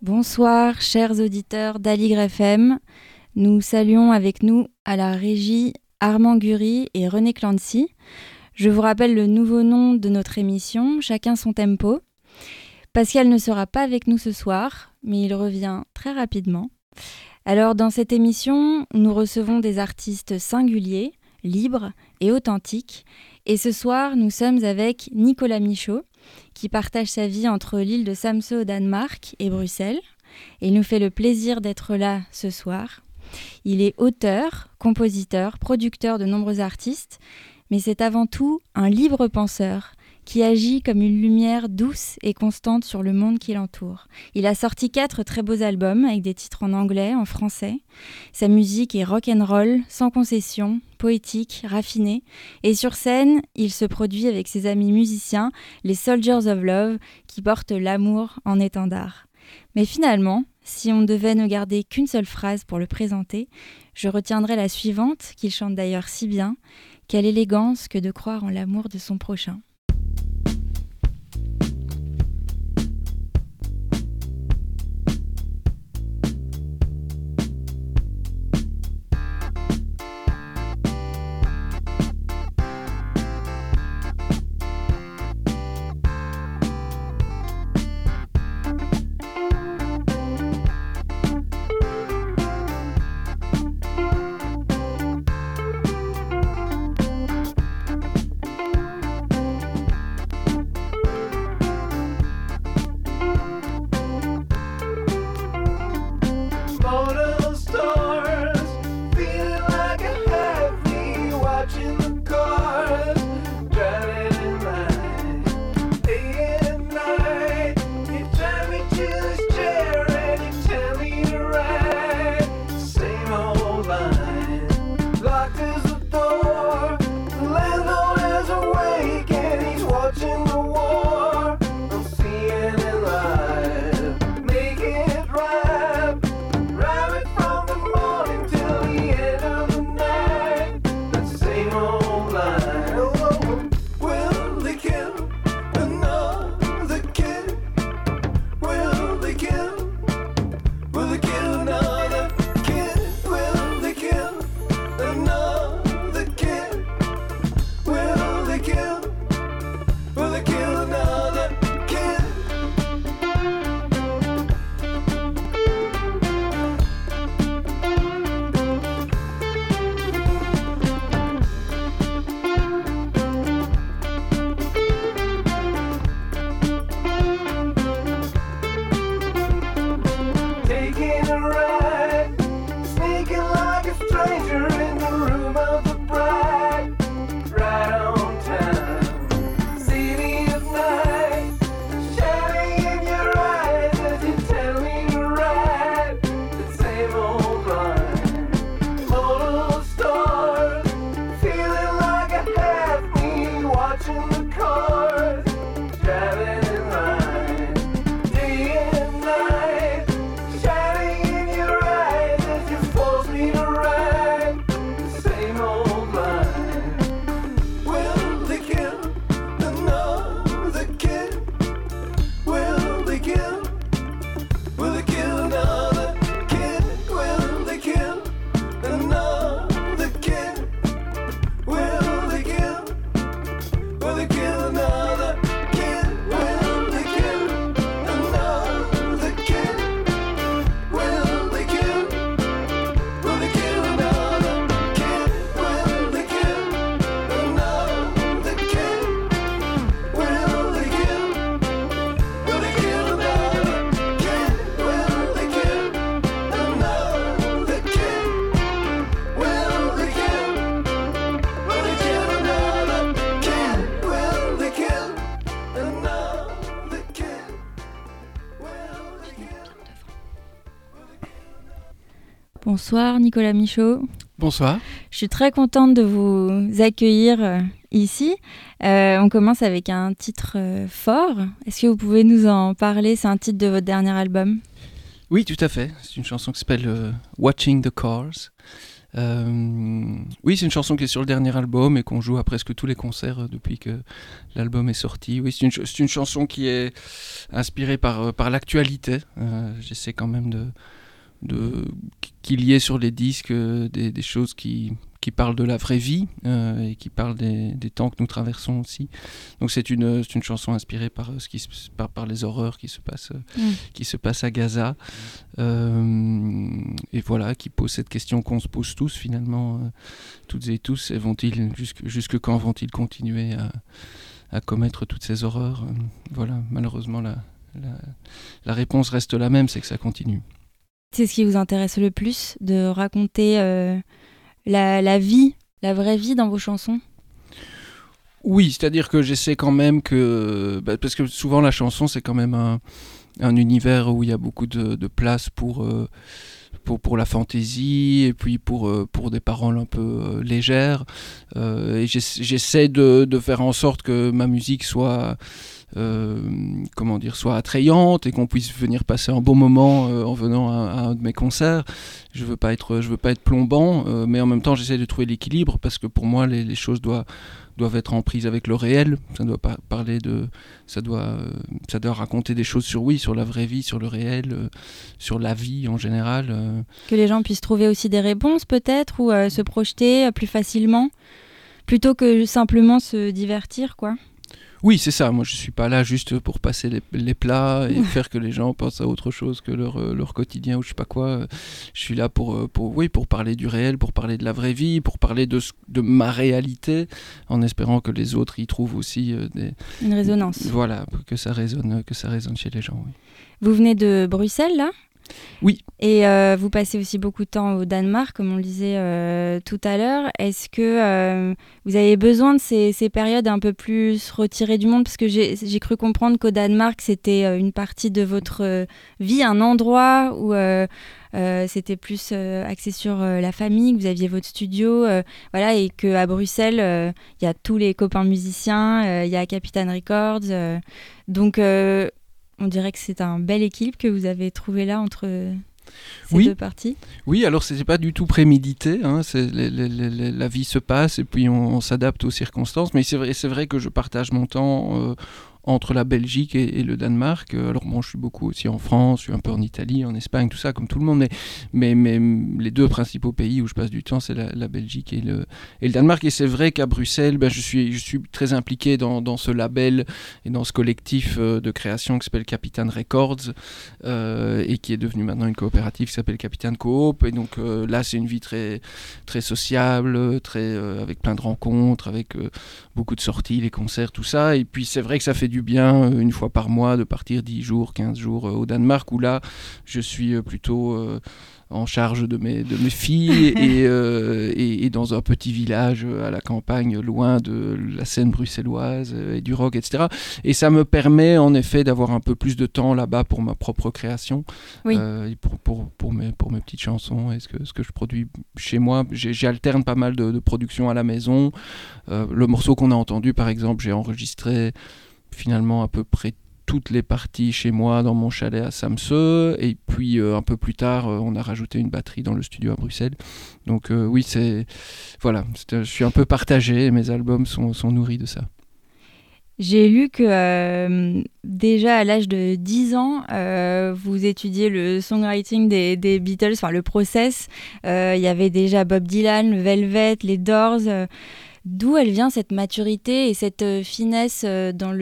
Bonsoir, chers auditeurs d'Aligre FM. Nous saluons avec nous à la régie Armand Gury et René Clancy. Je vous rappelle le nouveau nom de notre émission, Chacun son tempo. Pascal ne sera pas avec nous ce soir, mais il revient très rapidement. Alors, dans cette émission, nous recevons des artistes singuliers, libres et authentiques. Et ce soir, nous sommes avec Nicolas Michaud, qui partage sa vie entre l'île de Samsø au Danemark et Bruxelles. Et il nous fait le plaisir d'être là ce soir. Il est auteur, compositeur, producteur de nombreux artistes, mais c'est avant tout un libre penseur qui agit comme une lumière douce et constante sur le monde qui l'entoure. Il a sorti 4 très beaux albums avec des titres en anglais, en français. Sa musique est rock'n'roll, sans concession, poétique, raffinée. Et sur scène, il se produit avec ses amis musiciens, les Soldiers of Love, qui portent l'amour en étendard. Mais finalement, si on devait ne garder qu'une seule phrase pour le présenter, je retiendrai la suivante, qu'il chante d'ailleurs si bien. Quelle élégance que de croire en l'amour de son prochain. Bonsoir Nicolas Michaud. Bonsoir. Je suis très contente de vous accueillir ici. On commence avec un titre fort. Est-ce que vous pouvez nous en parler ? C'est un titre de votre dernier album ? Oui, tout à fait. C'est une chanson qui s'appelle Watching the Cars. Oui, c'est une chanson qui est sur le dernier album et qu'on joue à presque tous les concerts depuis que l'album est sorti. Oui, c'est une chanson qui est inspirée par l'actualité. J'essaie quand même qu'il y ait sur les disques des choses qui parlent de la vraie vie et qui parlent des temps que nous traversons aussi. Donc c'est une chanson inspirée par par les horreurs qui se passent à Gaza. Et voilà, qui pose cette question qu'on se pose tous finalement, toutes et tous, jusque quand vont-ils continuer à commettre toutes ces horreurs? Voilà, malheureusement la réponse reste la même, c'est que ça continue. C'est ce qui vous intéresse le plus, de raconter la vie, la vraie vie dans vos chansons? Oui, c'est-à-dire que j'essaie quand même parce que souvent la chanson c'est quand même un univers où il y a beaucoup de place pour la fantaisie et puis pour des paroles un peu légères. Et j'essaie de faire en sorte que ma musique soit soit attrayante et qu'on puisse venir passer un bon moment en venant à un de mes concerts. Je veux pas être plombant, mais en même temps j'essaie de trouver l'équilibre parce que pour moi les choses doivent être en prise avec le réel. Ça doit pas parler ça doit raconter des choses sur la vraie vie, sur le réel, sur la vie en général. Que les gens puissent trouver aussi des réponses peut-être ou se projeter plus facilement plutôt que simplement se divertir, quoi. Oui, c'est ça. Moi, je suis pas là juste pour passer les plats et faire que les gens pensent à autre chose que leur quotidien ou je sais pas quoi. Je suis là pour parler du réel, pour parler de la vraie vie, pour parler de ma réalité, en espérant que les autres y trouvent aussi une résonance. Voilà, que ça résonne chez les gens. Oui. Vous venez de Bruxelles, là ? Oui. Et vous passez aussi beaucoup de temps au Danemark, comme on le disait tout à l'heure. Est-ce que vous avez besoin de ces périodes un peu plus retirées du monde? Parce que j'ai cru comprendre qu'au Danemark, c'était une partie de votre vie, un endroit où c'était plus axé sur la famille, que vous aviez votre studio, voilà, et qu'à Bruxelles, il y a tous les copains musiciens, il y a Capitane Records. Donc, on dirait que c'est un bel équilibre que vous avez trouvé là entre ces deux parties. Oui, alors c'était pas du tout prémédité, hein, la vie se passe et puis on s'adapte aux circonstances, mais c'est vrai que je partage mon temps entre la Belgique et le Danemark. Alors bon, je suis beaucoup aussi en France, je suis un peu en Italie, en Espagne, tout ça, comme tout le monde, mais les deux principaux pays où je passe du temps, c'est la Belgique et le Danemark. Et c'est vrai qu'à Bruxelles, je suis très impliqué dans ce label et dans ce collectif de création qui s'appelle Capitane Records et qui est devenu maintenant une coopérative qui s'appelle Capitane Coop. Et donc là, c'est une vie très, très sociable, avec plein de rencontres, avec beaucoup de sorties, les concerts, tout ça. Et puis c'est vrai que ça fait du bien une fois par mois de partir 10 jours, 15 jours au Danemark, où là je suis plutôt en charge de mes filles et dans un petit village à la campagne, loin de la scène bruxelloise et du rock, etc. Et ça me permet en effet d'avoir un peu plus de temps là-bas pour ma propre création, oui. Et pour mes petites chansons et ce que je produis chez moi. J'alterne pas mal de productions à la maison. Le morceau qu'on a entendu, par exemple, j'ai enregistré finalement à peu près toutes les parties chez moi dans mon chalet à Samsø, et puis un peu plus tard on a rajouté une batterie dans le studio à Bruxelles. Donc oui, je suis un peu partagé et mes albums sont nourris de ça. J'ai lu que déjà à l'âge de 10 ans, vous étudiez le songwriting des Beatles, enfin le process. Il y avait déjà Bob Dylan, le Velvet, les Doors. D'où elle vient cette maturité et cette finesse dans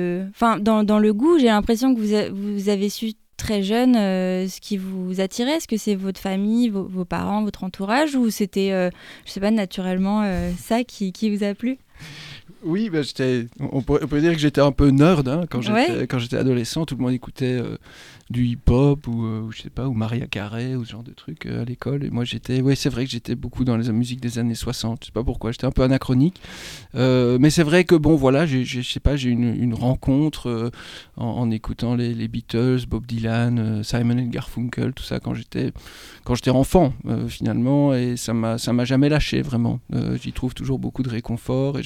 le goût? J'ai l'impression que vous avez su très jeune ce qui vous attirait. Est-ce que c'est votre famille, vos parents, votre entourage, ou c'était, je sais pas, naturellement ça qui vous a plu? Oui, on peut dire que j'étais un peu nerd quand j'étais adolescent. Tout le monde écoutait du hip-hop ou je sais pas, ou Mariah Carey ou ce genre de trucs à l'école. Et moi c'est vrai que j'étais beaucoup dans les musiques des années 60. Je sais pas pourquoi, j'étais un peu anachronique. Mais c'est vrai que bon voilà, j'ai une rencontre en écoutant les Beatles, Bob Dylan, Simon & Garfunkel, tout ça quand j'étais enfant finalement, et ça m'a jamais lâché vraiment. J'y trouve toujours beaucoup de réconfort et j'adore toujours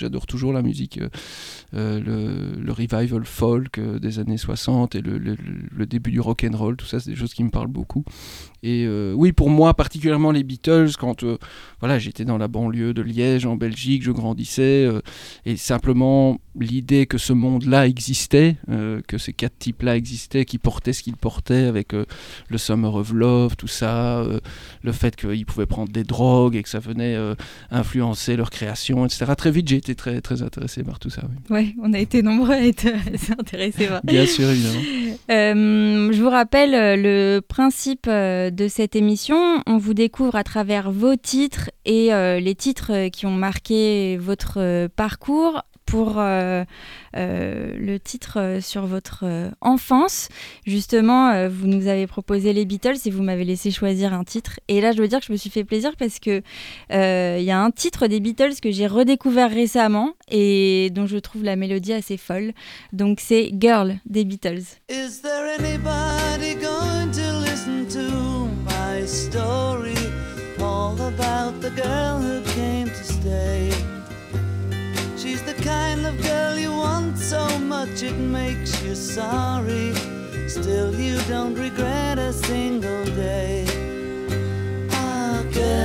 toujours la musique, le revival folk des années 60 et le début du rock and roll, tout ça, c'est des choses qui me parlent beaucoup. Et oui, pour moi, particulièrement les Beatles, quand j'étais dans la banlieue de Liège, en Belgique, je grandissais, et simplement l'idée que ce monde-là existait, que ces 4 types-là existaient, qui portaient ce qu'ils portaient, avec le Summer of Love, tout ça, le fait qu'ils pouvaient prendre des drogues et que ça venait influencer leur création, etc. Très vite, j'ai été très, très intéressé par tout ça. Oui, ouais, on a été nombreux à être intéressés par. Bien sûr, évidemment. Je vous rappelle le principe de cette émission. On vous découvre à travers vos titres et les titres qui ont marqué votre parcours. Pour le titre sur votre enfance, justement, vous nous avez proposé les Beatles et vous m'avez laissé choisir un titre. Et là, je veux dire que je me suis fait plaisir parce que y a un titre des Beatles que j'ai redécouvert récemment et dont je trouve la mélodie assez folle. Donc c'est Girl des Beatles. Is there anybody going to listen to my story? All about the girl who came to stay. She's the kind of girl you want so much it makes you sorry. Still you don't regret a single day. Ah,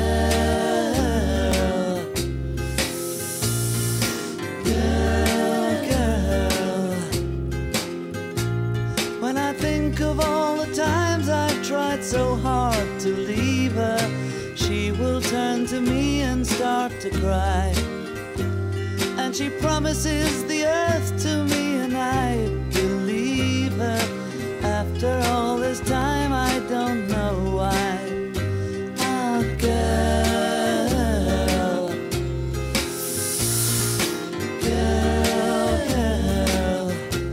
girl, girl, girl. When I think of all the times I've tried so hard to leave her, she will turn to me and start to cry. And she promises the earth to me and I believe her. After all this time I don't know why. Ah, girl, girl, girl.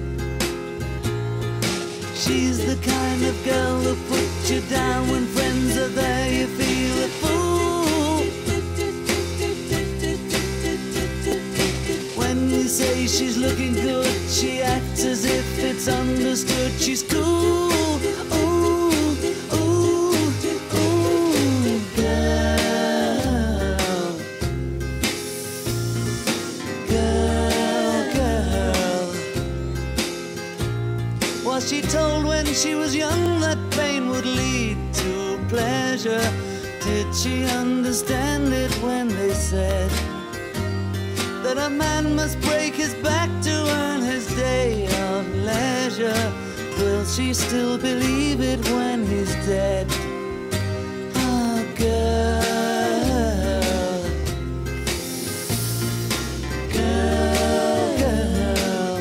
She's the kind of girl who puts you down when friends are there. You feel a fool. You say she's looking good, she acts as if it's understood. She's cool, ooh, ooh, ooh, girl, girl, girl. Was she told when she was young that pain would lead to pleasure? Did she understand it when they said that a man must break his back to earn his day of leisure? Will she still believe it when he's dead? Ah, girl, girl, girl.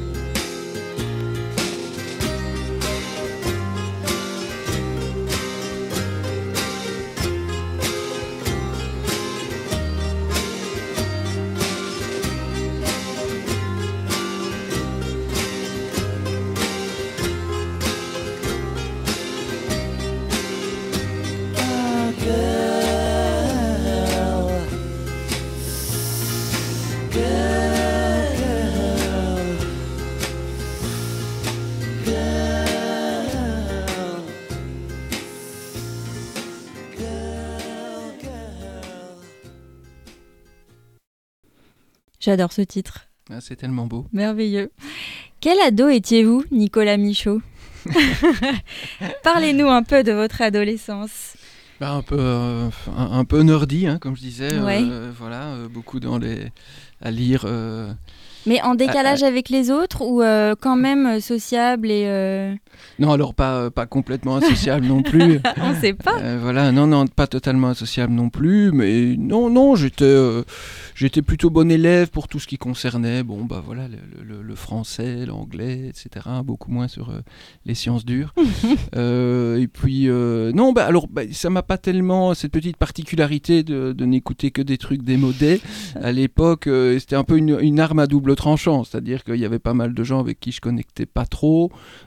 J'adore ce titre. Ah, c'est tellement beau. Merveilleux. Quel ado étiez-vous, Nicolas Michaud? Parlez-nous un peu de votre adolescence. Un peu nerdy, hein, comme je disais. Ouais. Beaucoup à lire. Mais en décalage avec les autres ou quand même sociable et... Non, alors pas complètement associable non plus. On ne sait pas. Non, pas totalement associable non plus. Mais non, j'étais plutôt bon élève pour tout ce qui concernait le français, l'anglais, etc. Beaucoup moins sur les sciences dures. Et puis, ça m'a pas tellement cette petite particularité de n'écouter que des trucs démodés. À l'époque, c'était un peu une arme à double tranchant, c'est-à-dire qu'il y avait pas mal de gens avec qui je connectais pas trop.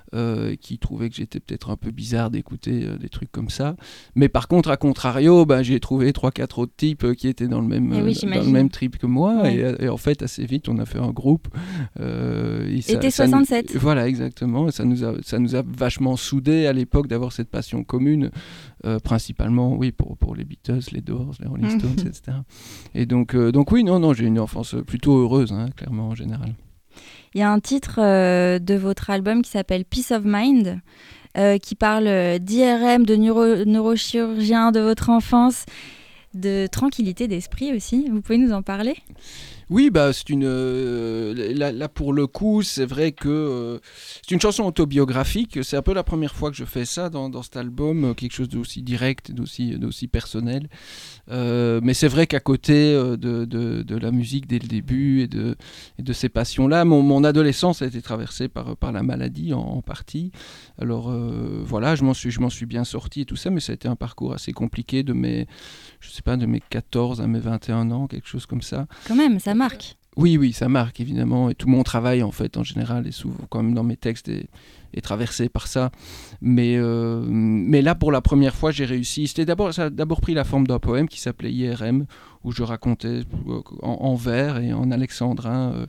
qui trouvaient que j'étais peut-être un peu bizarre d'écouter des trucs comme ça. Mais par contre, à contrario, j'ai trouvé 3-4 autres types qui étaient dans le même trip que moi. Ouais. Et en fait, assez vite, on a fait un groupe. Été 67. Voilà, exactement. Et ça nous a vachement soudés à l'époque d'avoir cette passion commune, principalement, oui, pour les Beatles, les Doors, les Rolling Stones, etc. Et donc oui, non, j'ai une enfance plutôt heureuse, clairement, en général. Il y a un titre de votre album qui s'appelle Peace of Mind, qui parle d'IRM, de neurochirurgien, de votre enfance, de tranquillité d'esprit aussi. Vous pouvez nous en parler ? Oui, c'est là pour le coup, c'est vrai que c'est une chanson autobiographique. C'est un peu la première fois que je fais ça dans cet album, quelque chose d'aussi direct, d'aussi personnel. Mais c'est vrai qu'à côté de la musique dès le début et de ces passions-là, mon adolescence a été traversée par la maladie en partie. Alors voilà, je m'en suis bien sorti et tout ça, mais ça a été un parcours assez compliqué de mes 14 à mes 21 ans, quelque chose comme ça. Quand même, ça marque. Oui, ça marque évidemment, et tout mon travail en fait en général est souvent quand même dans mes textes est traversé par ça. Mais là pour la première fois j'ai réussi. Ça a d'abord pris la forme d'un poème qui s'appelait IRM, où je racontais en vers et en alexandrin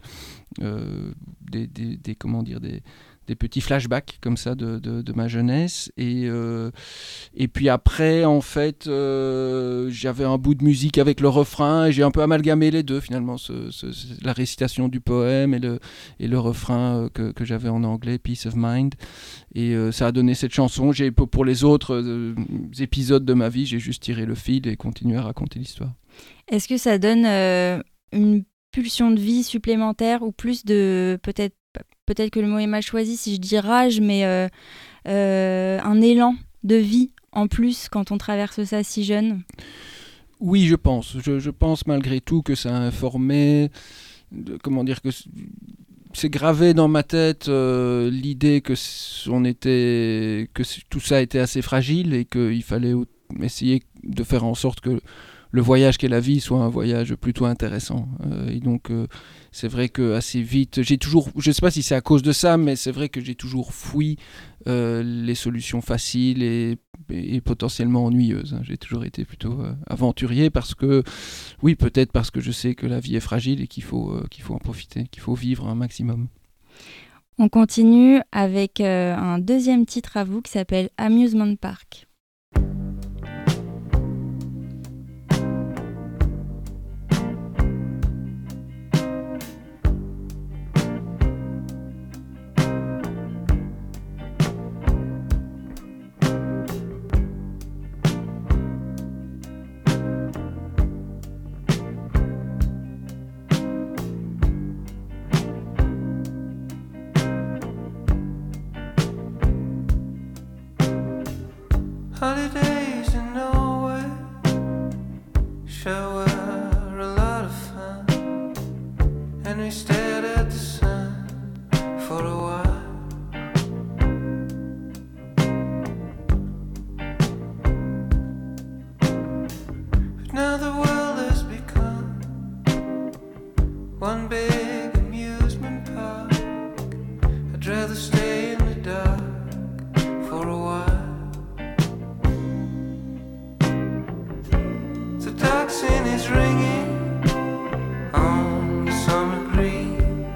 des petits flashbacks comme ça de ma jeunesse et puis après en fait j'avais un bout de musique avec le refrain et j'ai un peu amalgamé les deux finalement, la récitation du poème et le refrain que j'avais en anglais, Peace of Mind, et ça a donné cette chanson. Pour les autres épisodes de ma vie, j'ai juste tiré le fil et continué à raconter l'histoire. Est-ce que ça donne une pulsion de vie supplémentaire ou plus de peut-être que le mot est mal choisi si je dis rage, mais un élan de vie en plus quand on traverse ça si jeune? Oui, je pense. Je pense malgré tout que ça a informé, que c'est gravé dans ma tête l'idée que tout ça était assez fragile et qu'il fallait essayer de faire en sorte que le voyage qu'est la vie soit un voyage plutôt intéressant. Et donc, c'est vrai que assez vite, je ne sais pas si c'est à cause de ça, mais c'est vrai que j'ai toujours fui les solutions faciles et potentiellement ennuyeuses. J'ai toujours été plutôt aventurier peut-être parce que je sais que la vie est fragile et qu'il faut en profiter, qu'il faut vivre un maximum. On continue avec un deuxième titre à vous qui s'appelle Amusement Park. Holidays in Norway sure were a lot of fun, and we stared at the sun for a while. But now the world has become one big amusement park. I'd rather stay in the dark for a while. Tocsin is ringing on the summer breeze.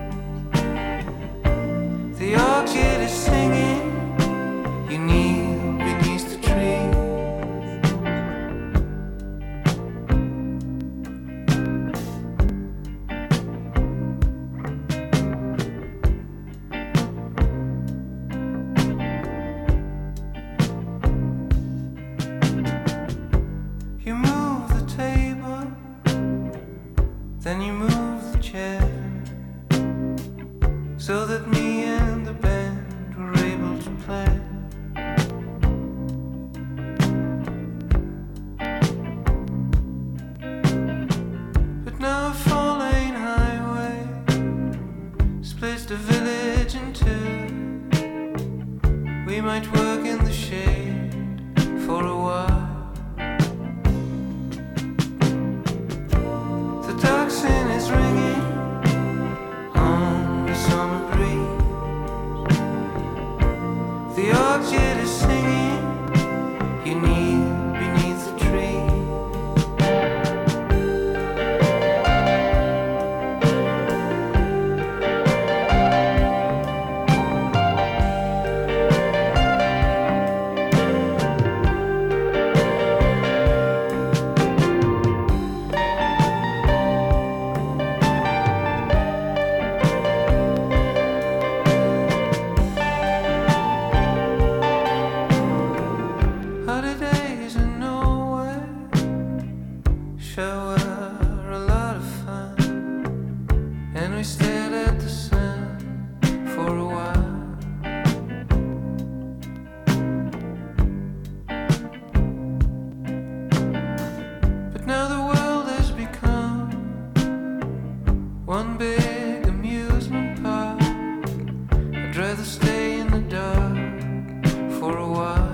The orchid is singing, you kneel beneath the tree. stared at the sun for a while. But now the world has become one big amusement park. I'd rather stay in the dark for a while.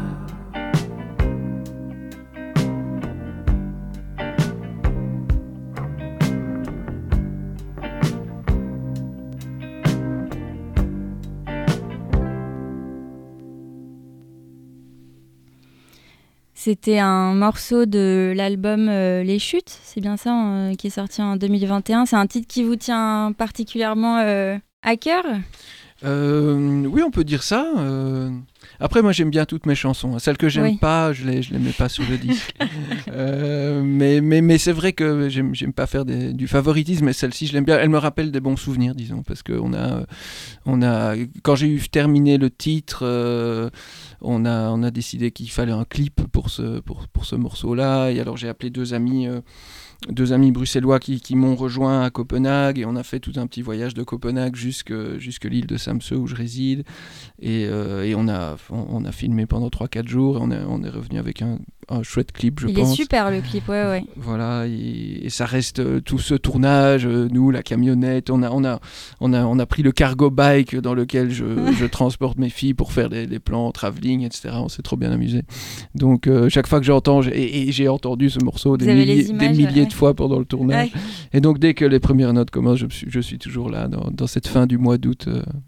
C'était un morceau de l'album Les Chutes, c'est bien ça, qui est sorti en 2021. C'est un titre qui vous tient particulièrement à cœur ? Oui, on peut dire ça. Après, moi, j'aime bien toutes mes chansons. Celles que j'aime pas, je les mets pas sur le disque. Mais c'est vrai que j'aime pas faire du favoritisme, mais celle-ci, je l'aime bien. Elle me rappelle des bons souvenirs, disons, parce que quand j'ai eu terminé le titre, on a décidé qu'il fallait un clip pour ce morceau-là. Et alors, j'ai appelé deux amis bruxellois qui m'ont rejoint à Copenhague, et on a fait tout un petit voyage de Copenhague jusque l'île de Samsø où je réside, et on a filmé pendant 3-4 jours, et on est revenu avec un chouette clip, je pense. Il est super, le clip, ouais. Voilà, et ça reste tout ce tournage, nous, la camionnette, on a pris le cargo bike dans lequel je transporte mes filles pour faire les plans travelling, etc. On s'est trop bien amusé. Donc chaque fois que j'entends, et j'ai entendu ce morceau des milliers de fois pendant le tournage, et donc dès que les premières notes commencent, je suis toujours là dans cette fin du mois d'août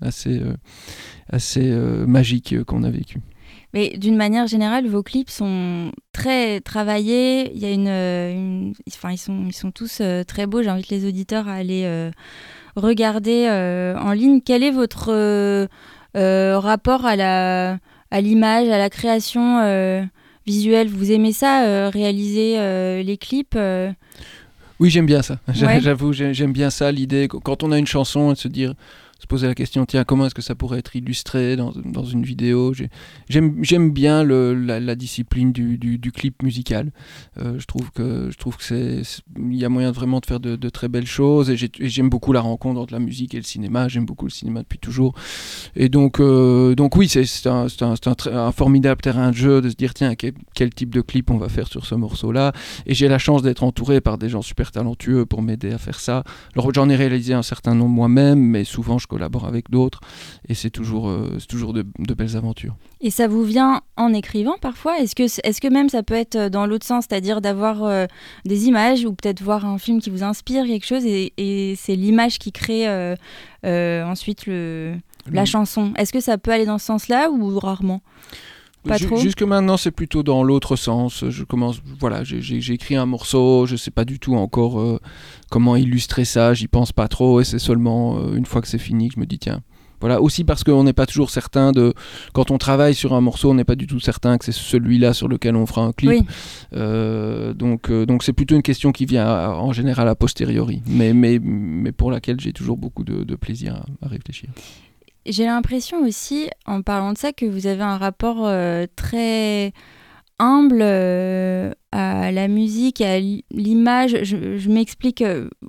assez magique qu'on a vécu. Mais d'une manière générale, vos clips sont très travaillés. Il y a ils sont tous très beaux. J'invite les auditeurs à aller regarder en ligne. Quel est votre rapport à l'image, à la création visuelle ? Vous aimez ça, réaliser les clips Oui, j'aime bien ça. J'avoue, j'aime bien ça, l'idée, quand on a une chanson, de se poser la question, tiens, comment est-ce que ça pourrait être illustré dans une vidéo. J'aime bien la discipline du clip musical. Je trouve que il y a moyen vraiment de faire de très belles choses, et j'aime beaucoup la rencontre entre la musique et le cinéma. J'aime beaucoup le cinéma depuis toujours, et donc oui, c'est un formidable terrain de jeu de se dire, tiens, quel type de clip on va faire sur ce morceau-là, et j'ai la chance d'être entouré par des gens super talentueux pour m'aider à faire ça. Alors j'en ai réalisé un certain nombre moi-même, mais souvent je collabore avec d'autres, et c'est toujours de belles aventures. Et ça vous vient en écrivant parfois ? Est-ce que même ça peut être dans l'autre sens, c'est-à-dire d'avoir des images, ou peut-être voir un film qui vous inspire quelque chose, et c'est l'image qui crée ensuite la chanson. Est-ce que ça peut aller dans ce sens-là, ou rarement ? Pas trop ? Jusque maintenant, c'est plutôt dans l'autre sens. J'ai écrit un morceau, je sais pas du tout encore comment illustrer ça, j'y pense pas trop, et c'est seulement une fois que c'est fini que je me dis, tiens. Voilà, aussi parce qu'on n'est pas toujours certain quand on travaille sur un morceau, on n'est pas du tout certain que c'est celui-là sur lequel on fera un clip. Oui. Donc c'est plutôt une question qui vient en général a posteriori, mais pour laquelle j'ai toujours beaucoup de plaisir à réfléchir. J'ai l'impression aussi, en parlant de ça, que vous avez un rapport très humble à la musique, à l'image. Je m'explique.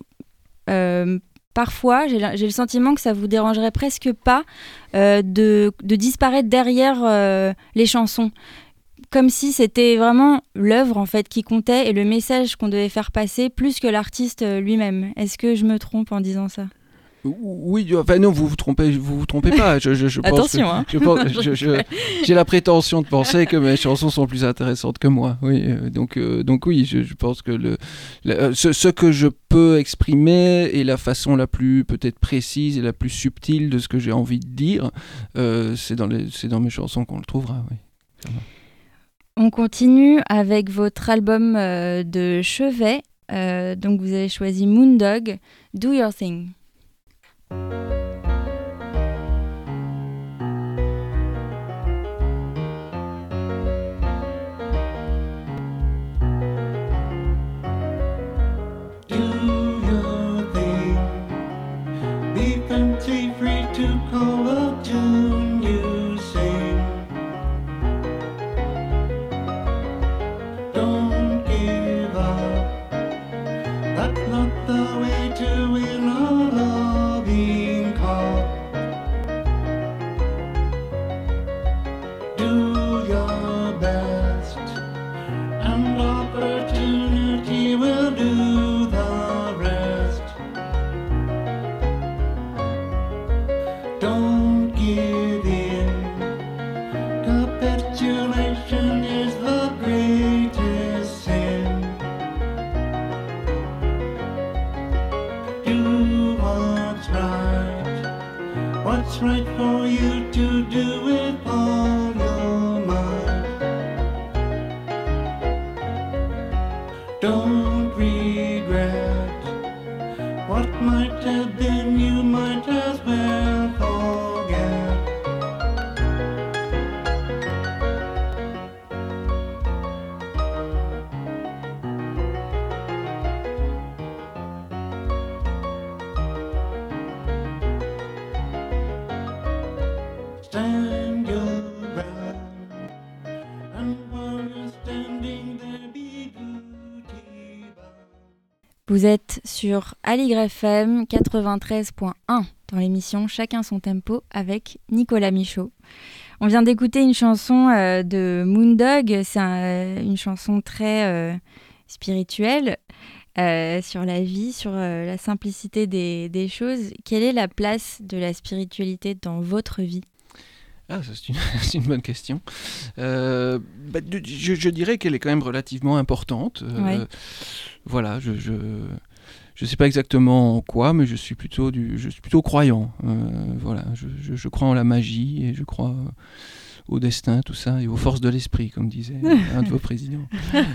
Parfois, j'ai le sentiment que ça vous dérangerait presque pas de disparaître derrière les chansons. Comme si c'était vraiment l'œuvre en fait qui comptait, et le message qu'on devait faire passer, plus que l'artiste lui-même. Est-ce que je me trompe en disant ça ? Oui, enfin non, vous vous trompez pas. Je pense attention, j'ai la prétention de penser que mes chansons sont plus intéressantes que moi. Oui, donc oui, je pense que ce que je peux exprimer est la façon la plus peut-être précise et la plus subtile de ce que j'ai envie de dire. C'est dans mes chansons qu'on le trouvera. Oui, clairement. On continue avec votre album de chevet. Donc vous avez choisi Moondog, Do Your Thing. That's not the way to win all Don't give in. Capitulation is the greatest sin. Do what's right for you to do with all your might. Don't regret what might have been, you might as well forget. Stand your ground, and while you're standing there, be duty bound. Vous êtes sur Aligre FM 93.1 dans l'émission Chacun son tempo avec Nicolas Michaud. On vient d'écouter une chanson de Moondog, c'est une chanson très spirituelle sur la vie, sur la simplicité des choses. Quelle est la place de la spiritualité dans votre vie ? Ah, ça, c'est une bonne question. Je dirais qu'elle est quand même relativement importante. Ouais. Voilà, je sais pas exactement en quoi, mais je suis plutôt croyant. Voilà, je crois en la magie et je crois au destin, tout ça, et aux forces de l'esprit, comme disait un de vos présidents.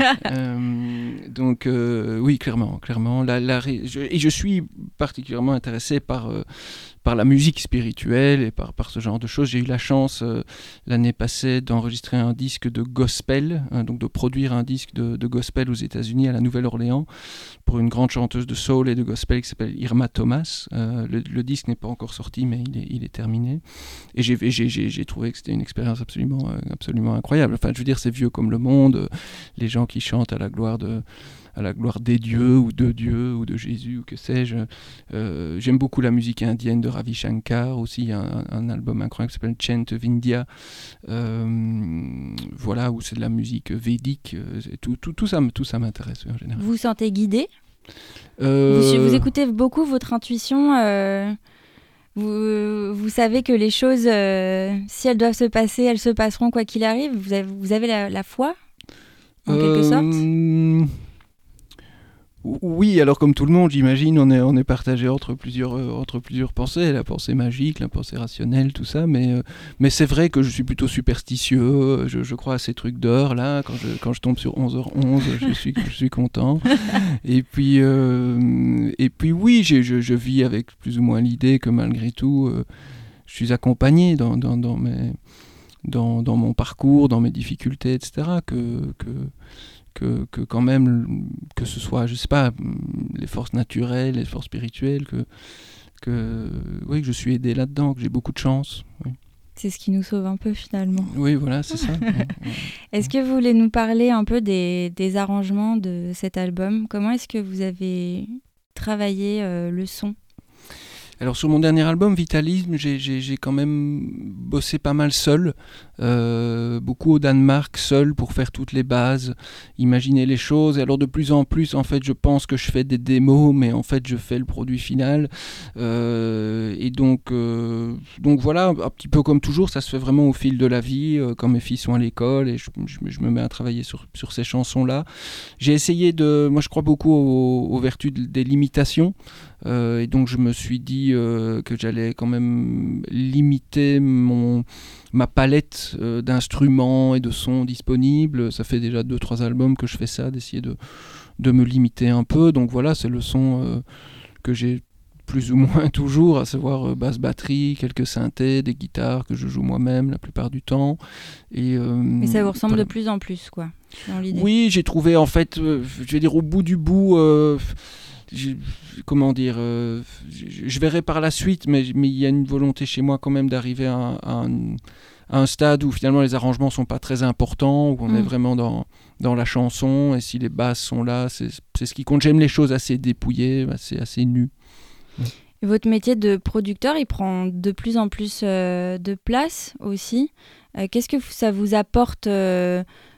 Donc, oui, clairement. Je suis particulièrement intéressé par la musique spirituelle et par ce genre de choses. J'ai eu la chance l'année passée d'enregistrer un disque de gospel, donc de produire un disque de gospel aux États-Unis, à la Nouvelle-Orléans, pour une grande chanteuse de soul et de gospel qui s'appelle Irma Thomas. Le disque n'est pas encore sorti, mais il est terminé. Et j'ai trouvé que c'était une expérience absolument incroyable. Enfin, je veux dire, c'est vieux comme le monde. Les gens qui chantent à la gloire des dieux ou de Dieu ou de Jésus ou que sais-je. J'aime beaucoup la musique indienne de Ravi Shankar aussi. Il y a un album incroyable qui s'appelle Chant of India, voilà, où c'est de la musique védique. Tout ça m'intéresse en général. Vous vous sentez guidé ? Vous écoutez beaucoup votre intuition vous savez que les choses, si elles doivent se passer, elles se passeront quoi qu'il arrive. Vous avez la foi, en quelque sorte ? Oui, alors comme tout le monde, j'imagine, on est partagé entre plusieurs pensées, la pensée magique, la pensée rationnelle, tout ça, mais c'est vrai que je suis plutôt superstitieux, je crois à ces trucs d'heures, là, quand je tombe sur 11h11, je suis content. Et puis oui, je vis avec plus ou moins l'idée que malgré tout, je suis accompagné dans mon parcours, dans mes difficultés, etc., que quand même, que ce soit, je sais pas, les forces naturelles, les forces spirituelles, que je suis aidé là-dedans, que j'ai beaucoup de chance. Oui. C'est ce qui nous sauve un peu finalement. Oui, voilà, c'est ça. Est-ce que vous voulez nous parler un peu des arrangements de cet album ? Comment est-ce que vous avez travaillé le son ? Alors sur mon dernier album, Vitalisme, j'ai quand même bossé pas mal seul, beaucoup au Danemark, seul pour faire toutes les bases, imaginer les choses. Et alors de plus en plus, en fait, je pense que je fais des démos, mais en fait, je fais le produit final. Et donc voilà, un petit peu comme toujours, ça se fait vraiment au fil de la vie, quand mes filles sont à l'école et je me mets à travailler sur ces chansons-là. J'ai essayé moi je crois beaucoup aux vertus des limitations. Et donc je me suis dit que j'allais quand même limiter ma palette d'instruments et de sons disponibles. Ça fait déjà 2-3 albums que je fais ça, d'essayer de me limiter un peu. Donc voilà, c'est le son que j'ai plus ou moins toujours, à savoir basse batterie, quelques synthés, des guitares que je joue moi-même la plupart du temps. Mais ça vous ressemble de plus en plus, quoi, dans l'idée. Oui, j'ai trouvé en fait, je vais dire au bout du bout... je verrai par la suite, mais il y a une volonté chez moi quand même d'arriver à un stade où finalement les arrangements sont pas très importants, où on est vraiment dans la chanson, et si les basses sont là, c'est ce qui compte. J'aime les choses assez dépouillées, assez nues. Et votre métier de producteur, il prend de plus en plus de place aussi. Qu'est-ce que ça vous apporte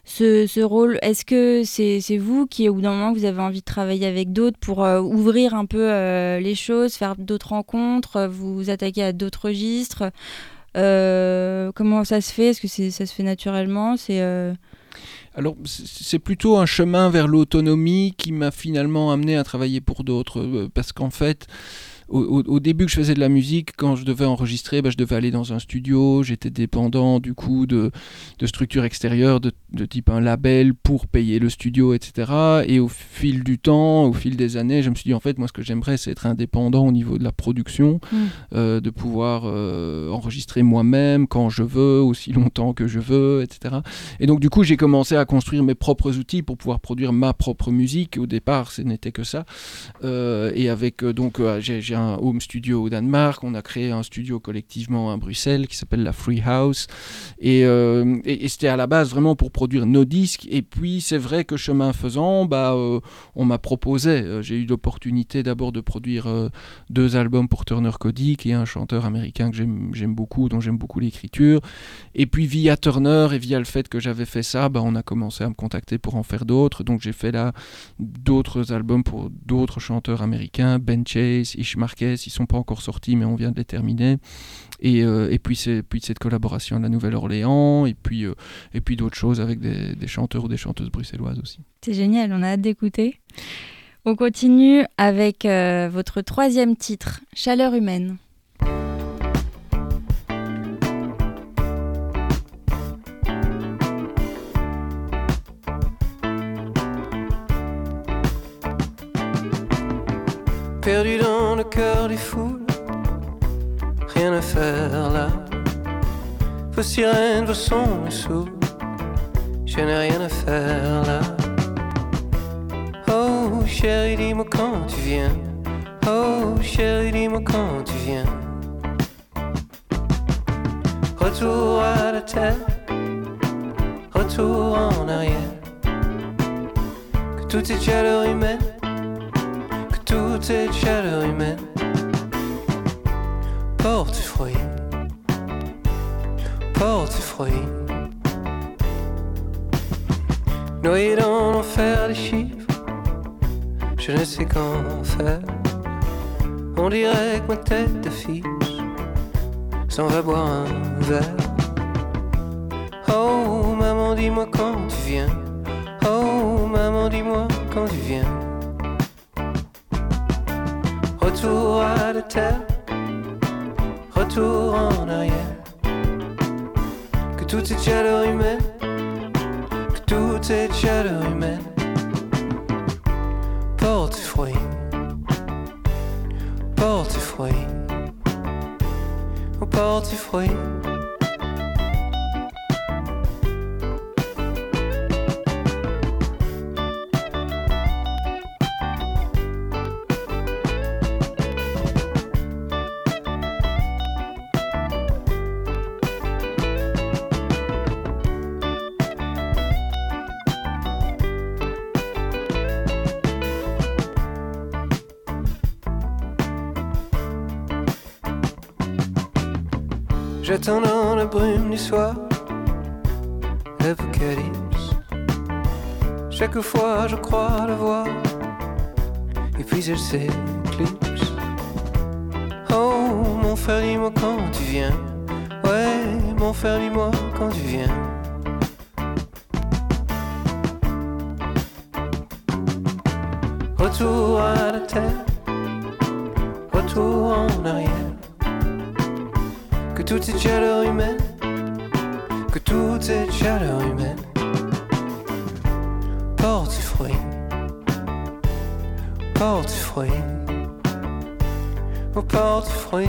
ce rôle? Est-ce que c'est vous qui, au bout d'un moment, vous avez envie de travailler avec d'autres pour ouvrir un peu les choses, faire d'autres rencontres, vous attaquer à d'autres registres? Comment ça se fait? Est-ce que ça se fait naturellement? Alors, c'est plutôt un chemin vers l'autonomie qui m'a finalement amené à travailler pour d'autres. Parce qu'en fait, au début que je faisais de la musique, quand je devais enregistrer, je devais aller dans un studio, j'étais dépendant du coup de structures extérieures de type un label pour payer le studio, etc. Et au fil du temps, au fil des années, je me suis dit en fait moi ce que j'aimerais c'est être indépendant au niveau de la production, de pouvoir enregistrer moi-même quand je veux, aussi longtemps que je veux, etc. Et donc du coup j'ai commencé à construire mes propres outils pour pouvoir produire ma propre musique. Au départ ce n'était que ça. Et avec j'ai un home studio au Danemark, on a créé un studio collectivement à Bruxelles qui s'appelle la Free House et c'était à la base vraiment pour produire nos disques. Et puis c'est vrai que chemin faisant, on m'a proposé, j'ai eu l'opportunité d'abord de produire 2 albums pour Turner Cody, qui est un chanteur américain que j'aime beaucoup, dont j'aime beaucoup l'écriture. Et puis via Turner et via le fait que j'avais fait ça, on a commencé à me contacter pour en faire d'autres. Donc j'ai fait là d'autres albums pour d'autres chanteurs américains, Ben Chase, Ish Marquez, ils sont pas encore sortis mais on vient de les terminer. Et puis cette collaboration à la Nouvelle-Orléans et puis d'autres choses avec des chanteurs ou des chanteuses bruxelloises aussi. C'est génial, on a hâte d'écouter. On continue avec votre 3e titre, Chaleur humaine. Perdu dans le cœur des foules, rien à faire là. Vos sirènes, vos sons me saoulent, je n'ai rien à faire là. Oh chérie, dis-moi quand tu viens. Oh chérie, dis-moi quand tu viens. Retour à la terre, retour en arrière. Que toute cette chaleur humaine, toute cette chaleur humaine porte fruit, porte fruit. Noyé dans l'enfer des chiffres, je ne sais qu'en faire. On dirait que ma tête d'affiche s'en va boire un verre. Oh maman, dis-moi quand tu viens. Oh maman, dis-moi quand tu viens. Retour à la terre, retour en arrière. Que toute cette chaleur humaine, que toute cette chaleur humaine porte fruit, porte fruit, porte fruit. J'attends dans la brume du soir l'apocalypse. Chaque fois je crois le voir, et puis elle s'éclipse. Oh mon frère, dis-moi quand tu viens. Ouais mon frère, dis-moi quand tu viens. Retour à la terre, retour en arrière. Que toute cette chaleur humaine, que toute cette chaleur humaine porte fruit, porte fruit, oh porte fruit.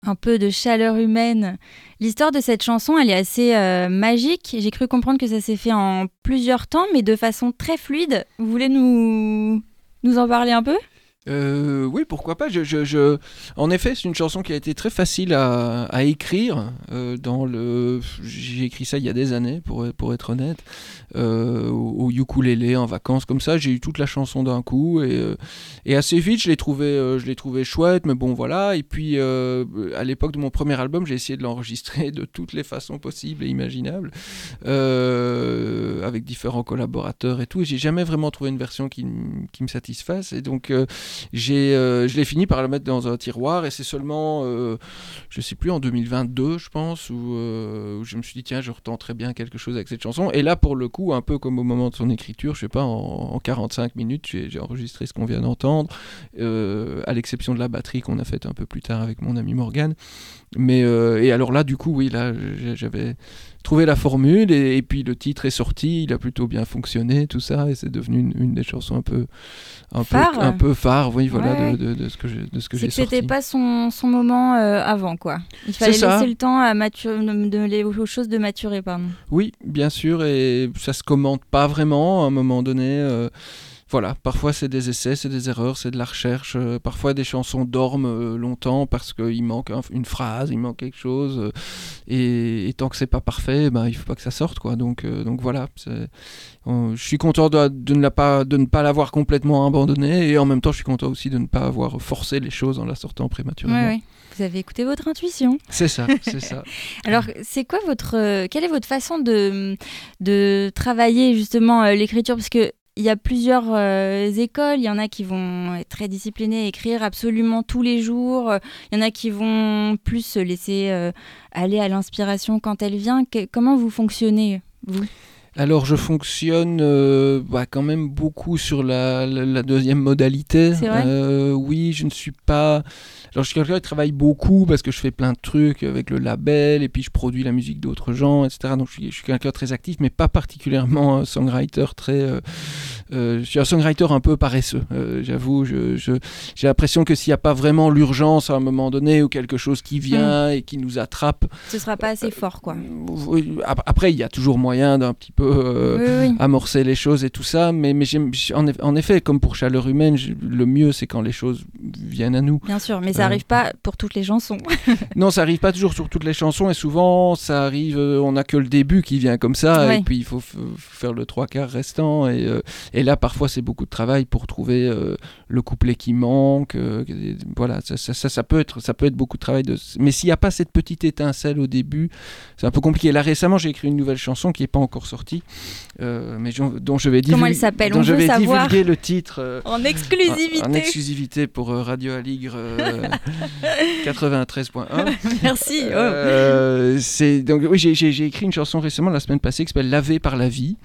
un peu de chaleur humaine. L'histoire de cette chanson, elle est assez magique. J'ai cru comprendre que ça s'est fait en plusieurs temps, mais de façon très fluide. Vous voulez nous en parler un peu ? Oui, pourquoi pas. En effet, c'est une chanson qui a été très facile à écrire. J'ai écrit ça il y a des années, pour être honnête, au ukulélé, en vacances, comme ça. J'ai eu toute la chanson d'un coup et assez vite, je l'ai trouvé chouette, mais bon, voilà. Et puis, à l'époque de mon premier album, j'ai essayé de l'enregistrer de toutes les façons possibles et imaginables, avec différents collaborateurs et tout. Et j'ai jamais vraiment trouvé une version qui me satisfasse. Et donc, je l'ai fini par le mettre dans un tiroir et c'est seulement, je sais plus, en 2022 je pense, où je me suis dit tiens, je retenterais bien quelque chose avec cette chanson. Et là pour le coup, un peu comme au moment de son écriture, je sais pas, en 45 minutes j'ai enregistré ce qu'on vient d'entendre, à l'exception de la batterie qu'on a faite un peu plus tard avec mon ami Morgan. Mais et alors là du coup oui, là j'avais trouvé la formule et puis le titre est sorti, il a plutôt bien fonctionné, tout ça, et c'est devenu une des chansons un peu phare, oui, voilà, ouais. de ce que j'ai sorti. C'était pas son moment avant, quoi. Il fallait laisser le temps aux choses de maturer, pardon. Oui, bien sûr, et ça se commente pas vraiment à un moment donné. Voilà, parfois c'est des essais, c'est des erreurs, c'est de la recherche. Parfois des chansons dorment longtemps parce qu'il manque une phrase, il manque quelque chose. Et tant que c'est pas parfait, il faut pas que ça sorte, quoi. Donc voilà, je suis content de ne pas l'avoir complètement abandonné, et en même temps je suis content aussi de ne pas avoir forcé les choses en la sortant prématurément. Ouais. Vous avez écouté votre intuition. C'est ça, c'est ça. Alors, quelle est votre façon de travailler justement l'écriture ? Parce que il y a plusieurs écoles, il y en a qui vont être très disciplinées, écrire absolument tous les jours, il y en a qui vont plus se laisser aller à l'inspiration quand elle vient. Comment vous fonctionnez, vous ? Alors je fonctionne quand même beaucoup sur la deuxième modalité. C'est vrai ? Oui, je ne suis pas... Alors je suis quelqu'un qui travaille beaucoup parce que je fais plein de trucs avec le label et puis je produis la musique d'autres gens, etc. Donc je suis quelqu'un de très actif, mais pas particulièrement un songwriter très... je suis un songwriter un peu paresseux, j'avoue. J'ai l'impression que s'il n'y a pas vraiment l'urgence à un moment donné ou quelque chose qui vient et qui nous attrape... Ce ne sera pas assez fort, quoi. Après, il y a toujours moyen d'un petit peu amorcer les choses et tout ça, mais en effet, comme pour Chaleur Humaine, le mieux c'est quand les choses viennent à nous. Bien sûr, mais ça n'arrive pas pour toutes les chansons. Non, ça n'arrive pas toujours sur toutes les chansons, et souvent ça arrive, on n'a que le début qui vient comme ça, et puis il faut faire le 3/4 restant, et là parfois c'est beaucoup de travail pour trouver le couplet qui manque, voilà, ça peut être beaucoup de travail, mais s'il n'y a pas cette petite étincelle au début, c'est un peu compliqué. Là récemment j'ai écrit une nouvelle chanson qui n'est pas encore sortie, mais dont je vais Comment elle s'appelle ? dont je vais divulguer le titre en exclusivité. En exclusivité pour Radio Aligre 93.1. Merci. Donc oui, j'ai écrit une chanson récemment la semaine passée qui s'appelle Lavé par la vie,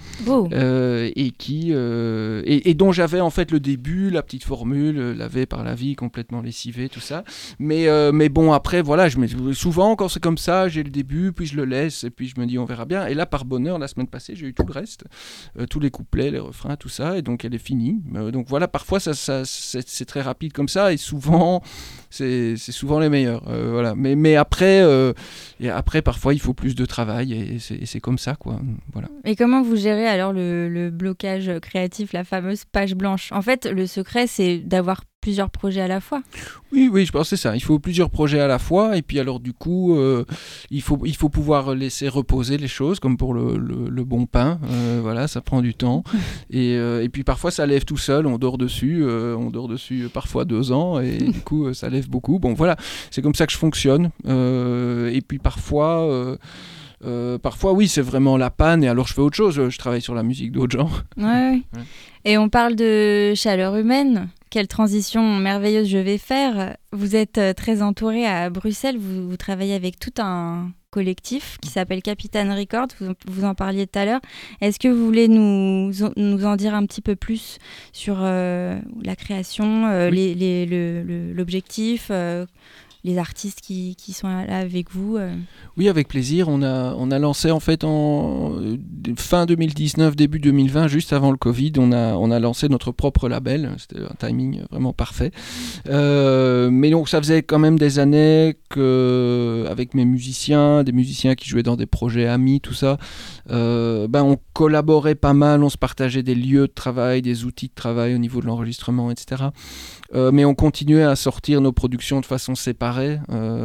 et dont j'avais en fait le début, la petite formule, lavé par la vie, complètement lessivé, tout ça. Mais bon, après voilà, souvent quand c'est comme ça, j'ai le début, puis je le laisse, et puis je me dis on verra bien. Et là par bonheur, la semaine passée, j'ai eu tout le reste, tous les couplets, les refrains, tout ça, et donc elle est finie. Donc voilà, parfois c'est très rapide comme ça, et souvent c'est souvent les meilleurs. Voilà. Mais après parfois il faut plus de travail, et c'est comme ça, quoi. Voilà. Et comment vous gérez alors le blocage créatif, la fameuse page blanche ? En fait, le secret, c'est d'avoir plusieurs projets à la fois. Oui, je pense que c'est ça. Il faut plusieurs projets à la fois, et puis alors du coup, il faut pouvoir laisser reposer les choses, comme pour le bon pain. Voilà, ça prend du temps. Et puis parfois, ça lève tout seul. On dort dessus parfois 2 ans, et du coup, ça lève beaucoup. Bon, voilà, c'est comme ça que je fonctionne. Et puis parfois, oui, c'est vraiment la panne, et alors je fais autre chose. Je travaille sur la musique d'autres gens. Ouais. Et on parle de Chaleur Humaine. Quelle transition merveilleuse je vais faire. Vous êtes très entouré à Bruxelles. Vous travaillez avec tout un collectif qui s'appelle Capitaine Records. Vous en parliez tout à l'heure. Est-ce que vous voulez nous en dire un petit peu plus sur la création, l'objectif les artistes qui sont là avec vous. Oui, avec plaisir. On a lancé en fait en fin 2019, début 2020, juste avant le Covid, on a lancé notre propre label. C'était un timing vraiment parfait. Mais donc ça faisait quand même des années qu'avec mes musiciens, des musiciens qui jouaient dans des projets amis, tout ça, on collaborait pas mal, on se partageait des lieux de travail, des outils de travail au niveau de l'enregistrement, etc. Mais on continuait à sortir nos productions de façon séparée,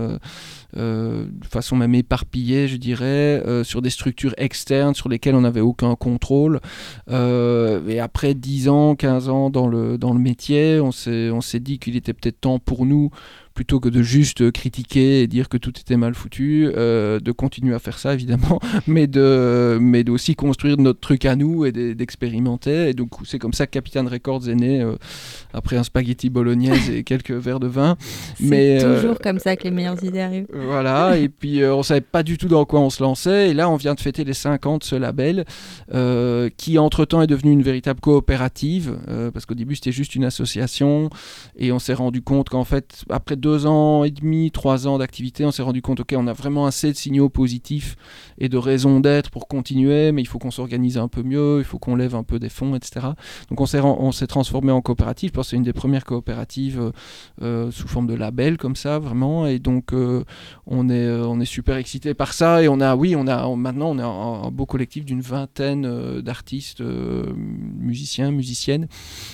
de façon même éparpillée, je dirais, sur des structures externes sur lesquelles on n'avait aucun contrôle. Et après 10 ans, 15 ans dans le métier, on s'est dit qu'il était peut-être temps pour nous, plutôt que de juste critiquer et dire que tout était mal foutu, de continuer à faire ça évidemment, mais d'aussi construire notre truc à nous et d'expérimenter. Et donc c'est comme ça que Capitane Records est né, après un spaghetti bolognaise et quelques verres de vin. C'est toujours comme ça que les meilleures idées arrivent. Voilà, et puis on savait pas du tout dans quoi on se lançait, et là on vient de fêter les 5 ans de ce label, qui entre-temps est devenu une véritable coopérative, parce qu'au début c'était juste une association, et on s'est rendu compte qu'en fait, après 2 ans et demi, 3 ans d'activité, on s'est rendu compte, ok, on a vraiment assez de signaux positifs et de raisons d'être pour continuer, mais il faut qu'on s'organise un peu mieux, il faut qu'on lève un peu des fonds, etc. Donc on s'est transformé en coopérative. Je pense que c'est une des premières coopératives sous forme de label comme ça, vraiment, et donc on est super excités par ça, et maintenant on a un beau collectif d'une 20aine d'artistes, musiciens, musiciennes,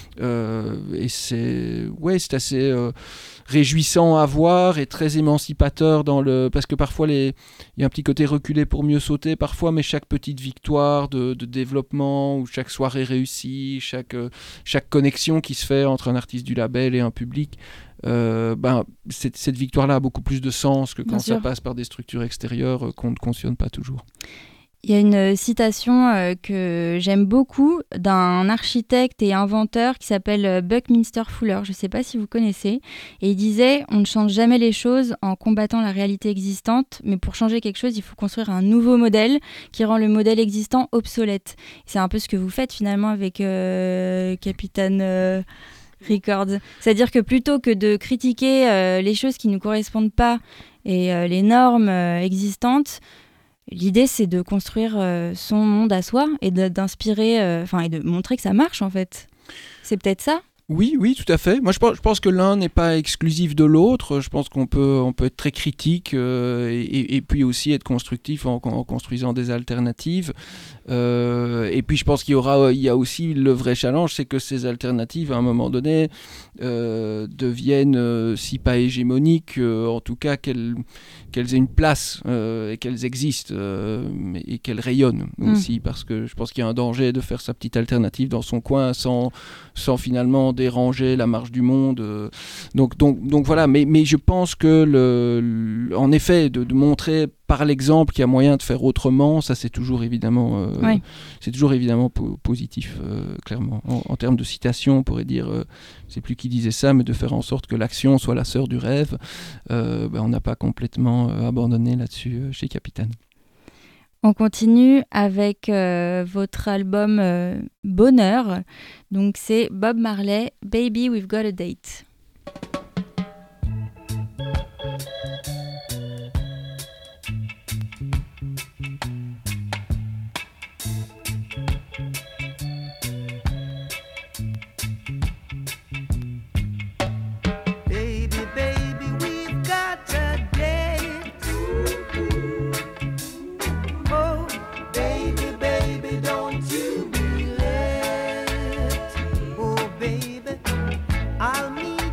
et c'est assez réjouissant à voir et très émancipateur parce que parfois il y a un petit côté reculé pour mieux sauter parfois, mais chaque petite victoire de développement, ou chaque soirée réussie, chaque connexion qui se fait entre un artiste du label et un public, cette victoire-là a beaucoup plus de sens que quand ça passe par des structures extérieures qu'on ne cautionne pas toujours. Il y a une citation que j'aime beaucoup d'un architecte et inventeur qui s'appelle Buckminster Fuller. Je ne sais pas si vous connaissez. Et il disait « On ne change jamais les choses en combattant la réalité existante, mais pour changer quelque chose, il faut construire un nouveau modèle qui rend le modèle existant obsolète. » C'est un peu ce que vous faites finalement avec Capitane Records. C'est-à-dire que plutôt que de critiquer les choses qui ne nous correspondent pas et les normes existantes, l'idée, c'est de construire son monde à soi et d'inspirer, et de montrer que ça marche, en fait. C'est peut-être ça ? Oui, tout à fait. Moi, je pense que l'un n'est pas exclusif de l'autre. Je pense qu'on peut être très critique et puis aussi être constructif en construisant des alternatives. Et puis, je pense qu'il y a aussi le vrai challenge, c'est que ces alternatives, à un moment donné, deviennent, si pas hégémoniques, en tout cas qu'elles aient une place et qu'elles existent et qu'elles rayonnent aussi, parce que je pense qu'il y a un danger de faire sa petite alternative dans son coin sans finalement déranger la marche du monde. Donc voilà, mais je pense que en effet, de montrer par l'exemple qu'il y a moyen de faire autrement, ça c'est toujours évidemment, positif, clairement. En termes de citation, on pourrait dire, je ne sais plus qui disait ça, mais de faire en sorte que l'action soit la sœur du rêve. On n'a pas complètement abandonné là-dessus chez Capitane. On continue avec votre album Bonheur. Donc c'est Bob Marley, Baby We've Got a Date. I'll meet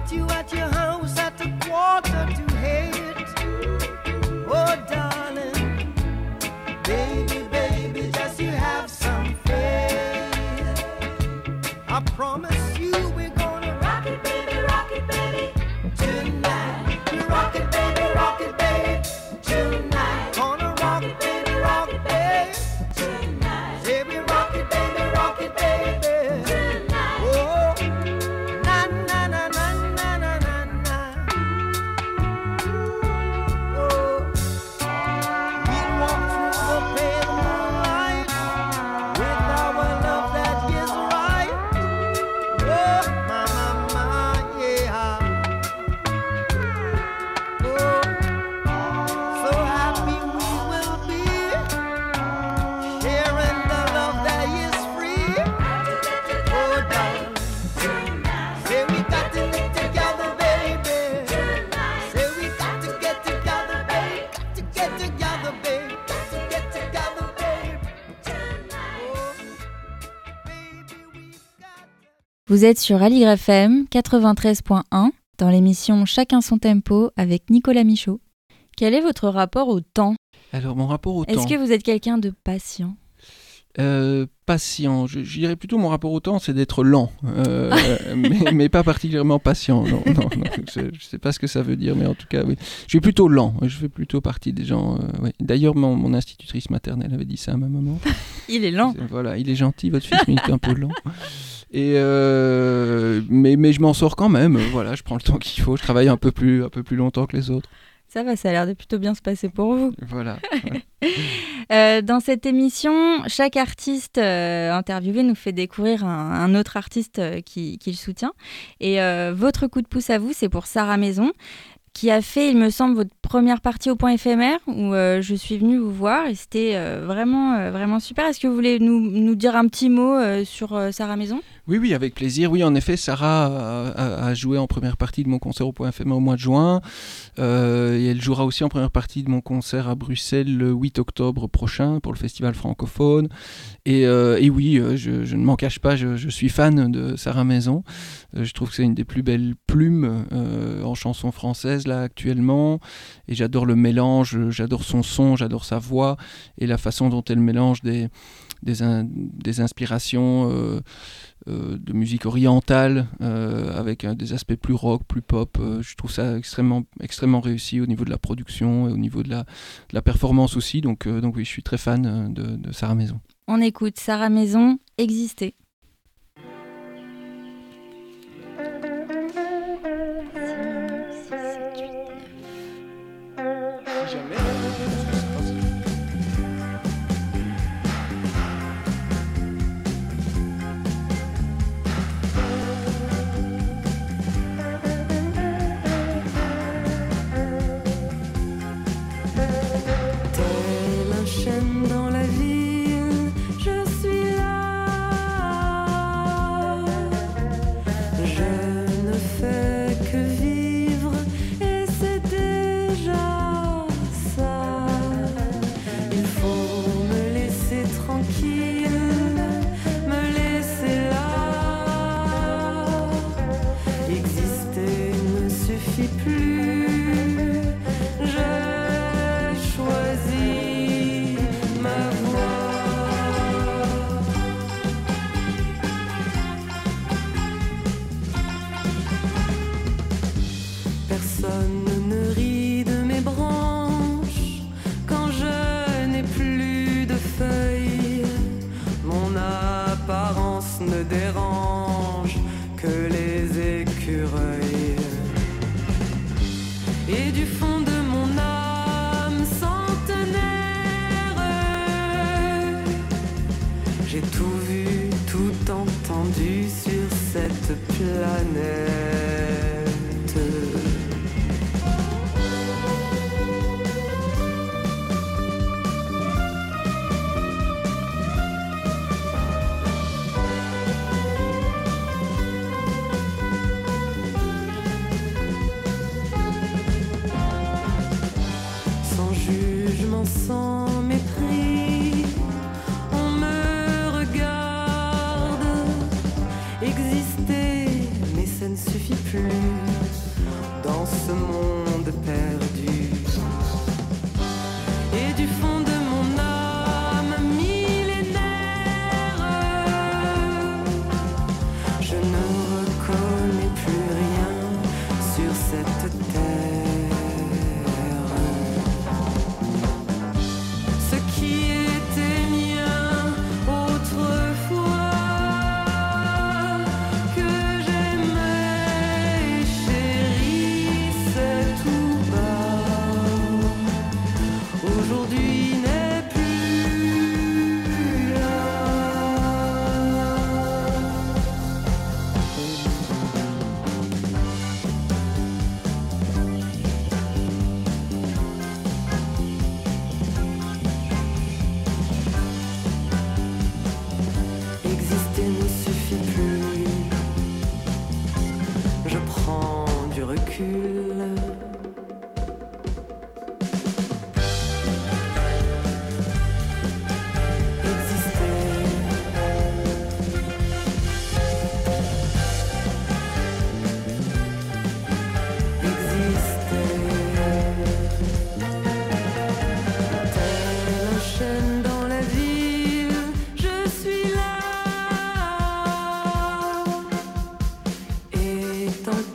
Vous êtes sur Aligre FM 93.1 dans l'émission Chacun son tempo avec Nicolas Michaud. Quel est votre rapport au temps ? Alors, mon rapport au temps... Est-ce que vous êtes quelqu'un de patient ? Patient, je dirais plutôt mon rapport au temps, c'est d'être lent, mais pas particulièrement patient. Non, je ne sais pas ce que ça veut dire, mais en tout cas, oui. Je suis plutôt lent, je fais plutôt partie des gens... oui. D'ailleurs, mon institutrice maternelle avait dit ça à ma maman. Il est lent. Voilà, il est gentil, votre fils, mais il est un peu lent. Et mais je m'en sors quand même, voilà, je prends le temps qu'il faut, je travaille un peu plus longtemps que les autres. Ça va, ça a l'air de plutôt bien se passer pour vous. Voilà. Dans cette émission, chaque artiste interviewé nous fait découvrir un autre artiste qui le soutient. Et votre coup de pouce à vous, c'est pour Sarah Maison, qui a fait, il me semble, votre première partie au Point éphémère, où je suis venue vous voir, et c'était vraiment super. Est-ce que vous voulez nous dire un petit mot sur Sarah Maison ? Oui, avec plaisir. Oui, en effet, Sarah a joué en première partie de mon concert au Point éphémère au mois de juin. Et elle jouera aussi en première partie de mon concert à Bruxelles le 8 octobre prochain pour le festival francophone. Et oui, je ne m'en cache pas, je suis fan de Sarah Maison. Je trouve que c'est une des plus belles plumes en chanson française là actuellement. Et j'adore le mélange, j'adore son son, j'adore sa voix et la façon dont elle mélange des inspirations de musique orientale avec des aspects plus rock, plus pop. Je trouve ça extrêmement réussi au niveau de la production et au niveau de la performance aussi. Donc oui, je suis très fan de Sarah Maison. On écoute Sarah Maison, Exister.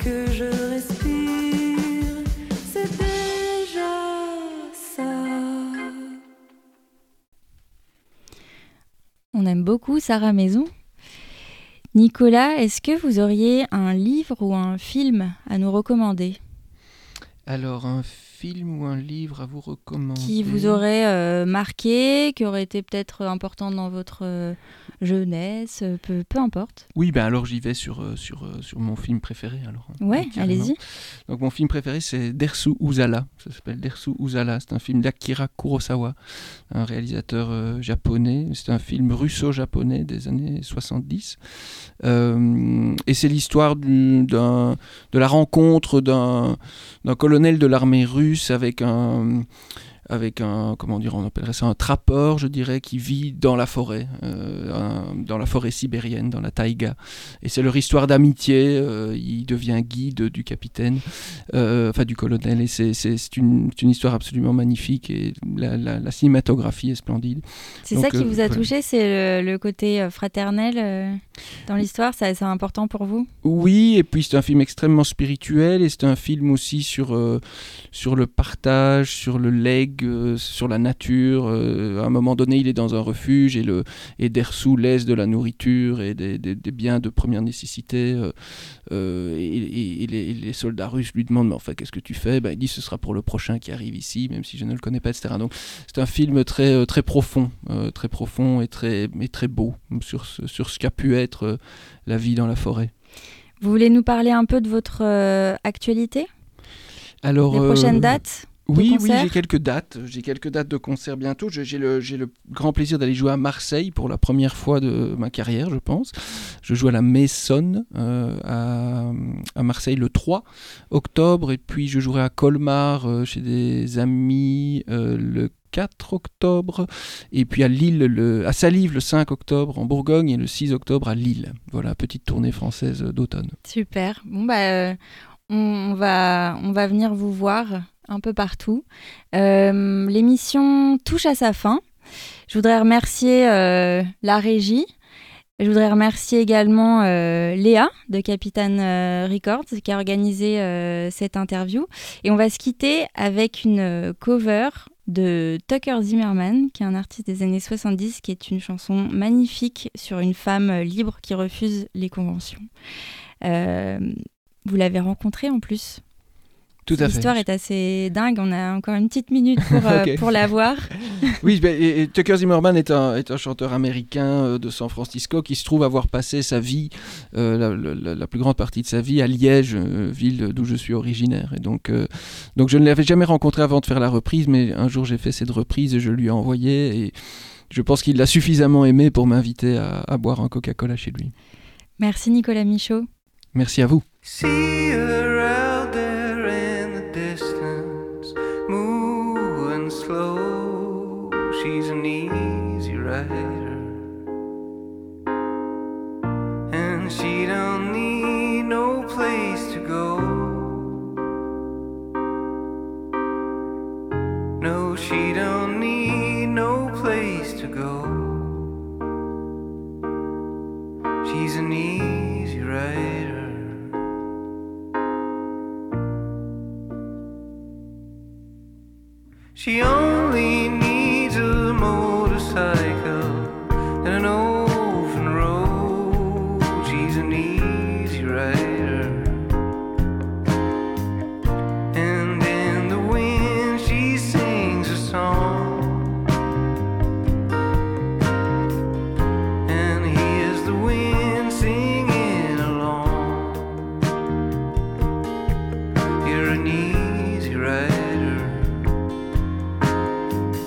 que je respire, c'est déjà ça. On aime beaucoup Sarah Maison. Nicolas, est-ce que vous auriez un livre ou un film à nous recommander ? Alors, un film ou un livre à vous recommander ? Qui vous aurait marqué, qui aurait été peut-être important dans votre jeunesse, peu importe. Oui, ben alors j'y vais sur mon film préféré. Alors, ouais, allez-y. Donc mon film préféré, c'est Dersu Uzala. Ça s'appelle Dersu Uzala. C'est un film d'Akira Kurosawa, un réalisateur japonais. C'est un film russo-japonais des années 70. Et c'est l'histoire de la rencontre d'un colonel de l'armée russe avec un comment dire, on appellerait ça un trappeur, je dirais, qui vit dans la forêt sibérienne, dans la taïga. Et c'est leur histoire d'amitié. Il devient guide du capitaine, du colonel. Et c'est une histoire absolument magnifique. Et la cinématographie est splendide. C'est ça qui vous a touché, c'est le côté fraternel dans l'histoire. C'est important pour vous ? Oui, et puis c'est un film extrêmement spirituel. Et c'est un film aussi sur le partage, sur le legs, sur la nature. À un moment donné, il est dans un refuge et Dersu laisse de la nourriture et des biens de première nécessité. Et les soldats russes lui demandent « Mais enfin, qu'est-ce que tu fais ?» Il dit « Ce sera pour le prochain qui arrive ici, même si je ne le connais pas, etc. » Donc, c'est un film très, très profond et très beau sur ce qu'a pu être la vie dans la forêt. Vous voulez nous parler un peu de votre actualité ? Alors, les prochaines dates ? Oui, j'ai quelques dates de concert bientôt. J'ai le grand plaisir d'aller jouer à Marseille pour la première fois de ma carrière, je pense. Je joue à la Maison à Marseille le 3 octobre, et puis je jouerai à Colmar chez des amis le 4 octobre, et puis à Lille, à Salive le 5 octobre en Bourgogne, et le 6 octobre à Lille. Voilà, petite tournée française d'automne. Super. Bon, on va venir vous voir un peu partout. L'émission touche à sa fin. Je voudrais remercier la régie. Je voudrais remercier également Léa de Capitaine Records qui a organisé cette interview. Et on va se quitter avec une cover de Tucker Zimmerman, qui est un artiste des années 70, qui est une chanson magnifique sur une femme libre qui refuse les conventions. Vous l'avez rencontré en plus ? Tout à fait. L'histoire est assez dingue. On a encore une petite minute pour la voir. Oui, et Tucker Zimmerman est un chanteur américain de San Francisco qui se trouve avoir passé sa vie, la plus grande partie de sa vie, à Liège, ville d'où je suis originaire. Et donc je ne l'avais jamais rencontré avant de faire la reprise, mais un jour j'ai fait cette reprise et je lui ai envoyé. Et je pense qu'il l'a suffisamment aimé pour m'inviter à boire un Coca-Cola chez lui. Merci Nicolas Michaud. Merci à vous. See her out there in the distance, moving slow. She's an easy rider, and she don't need no place to go. No, she don't need no place to go. She's an easy rider. She only needs a motorcycle and an open road. She's an easy rider, and in the wind she sings a song, and hears the wind singing along. You're an easy rider.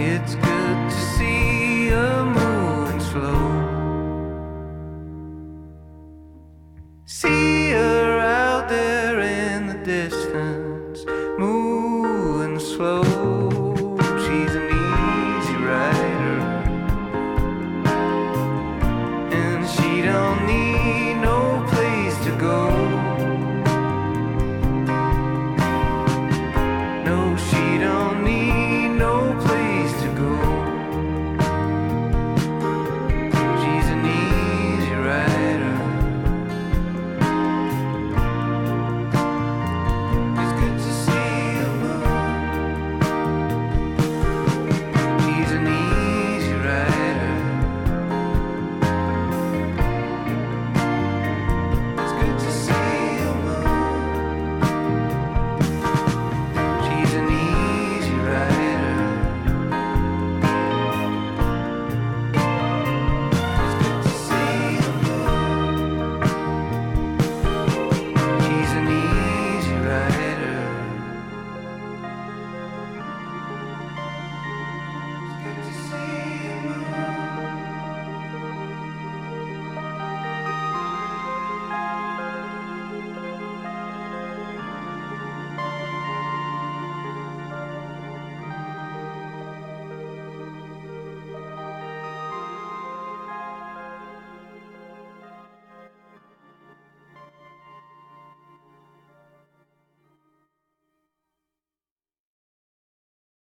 it's good.